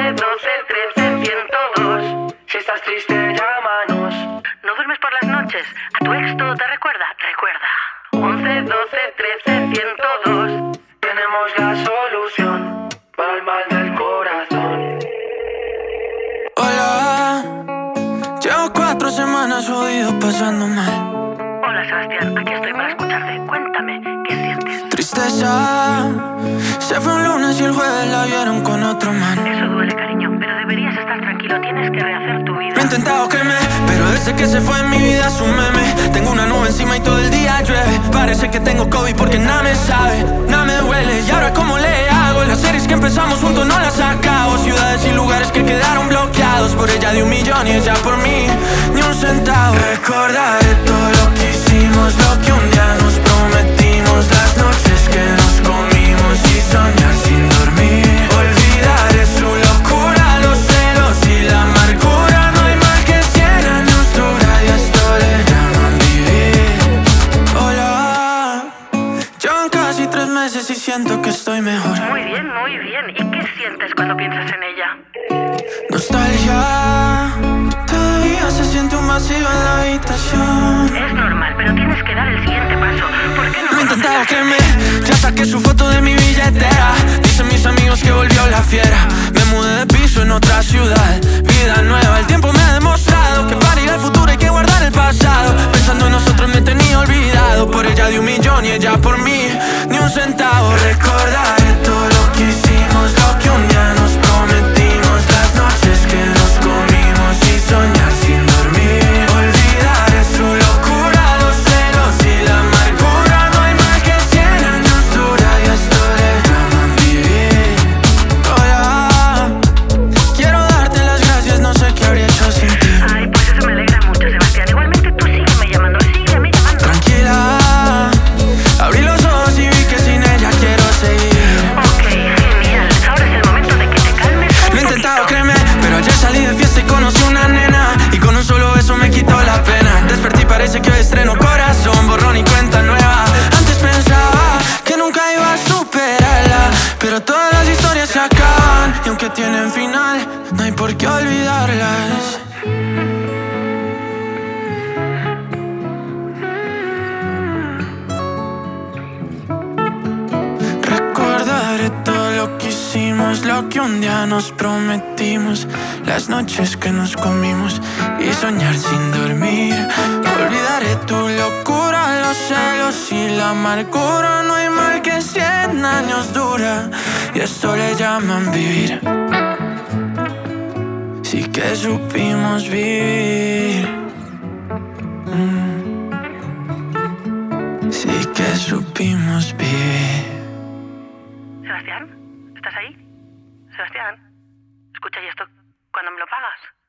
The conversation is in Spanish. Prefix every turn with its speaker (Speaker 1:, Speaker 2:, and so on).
Speaker 1: 12, 13, 102. Si estás triste, llámanos.
Speaker 2: ¿No duermes por las noches? ¿A tu ex todo te recuerda? Recuerda.
Speaker 1: 11, 12, 13, 102. Tenemos la solución para el mal del corazón.
Speaker 3: Hola, llevo 4 semanas jodido pasando mal.
Speaker 2: Hola Sebastián, aquí estoy para escucharte. Cuéntame, ¿qué sientes?
Speaker 3: Tristeza, se fue un lunes y el jueves la vieron con otro man.
Speaker 2: Eso duele, cariño, pero deberías estar tranquilo. Tienes que rehacer tu vida.
Speaker 3: Lo he intentado que pero desde que se fue en mi vida es un meme. Tengo una nube encima y todo el día llueve. Parece que tengo COVID porque nada me sabe, nada me duele. Y ahora cómo le hago, las series que empezamos juntos no las acabo. Ciudades y lugares que quedaron bloqueados. Por ella di 1 millón y ella por mí ni un centavo. Recordaré todo lo que hicimos, lo que un día nos prometimos, las noches que nos comimos y soñar sin dormir. Olvidaré su locura, los celos y la amargura. No hay mal que 100 años dura y esto le llaman vivir. Hola, llevan casi 3 meses y siento que estoy mejor.
Speaker 2: Muy bien, muy bien. ¿Y qué sientes cuando piensas en ella?
Speaker 3: Nostalgia, todavía se siente un vacío en la habitación.
Speaker 2: Es normal, pero tienes que dar el siguiente paso. ¿Por qué no?
Speaker 3: Lo he intentado ya saqué su foto de mi billetera. Dicen mis amigos que volvió la fiera. Me mudé de piso en otra ciudad. Vida nueva, el tiempo me ha demostrado que para ir al futuro hay que guardar el pasado. Pensando en nosotros me tenía olvidado. Por ella di 1 millón y ella por mí ni un centavo. Recordaré todo lo que hicimos, lo que un día nos prometimos, las noches que nos comimos y soñar sin dormir. Olvidaré su locura, los celos y la amargura. No hay mal que 100 años dura y esto le llaman vivir. Hola, quiero darte las gracias, no sé qué habría hecho sin ti.
Speaker 2: Ay, pues eso me alegra mucho, Sebastián. Igualmente tú sígueme llamando.
Speaker 3: Tranquila, abrí los ojos y vi que sin ella quiero seguir.
Speaker 2: Ok, genial. Ahora es el momento de que te calmes.
Speaker 3: Lo he intentado, créeme, pero ayer salí de fiesta y conocí una nena. Y con un solo beso me quitó la pena. Desperté y parece que hoy estreno corazón, borrón y cuenta nueva. Antes pensaba que nunca iba a superarla, pero todas las historias se acaban y aunque tienen final, no hay por qué olvidarlas. Recordaré todo lo que hicimos, lo que un día nos prometimos, las noches que nos comimos y soñar sin dormir. Olvidaré tu locura, los celos y la amargura. No hay mal que 100 años dura y esto le llaman vivir. Sí que supimos vivir. Sí que supimos vivir.
Speaker 2: Sebastián, ¿estás ahí? Sebastián, escucha, ¿y esto cuándo me lo pagas?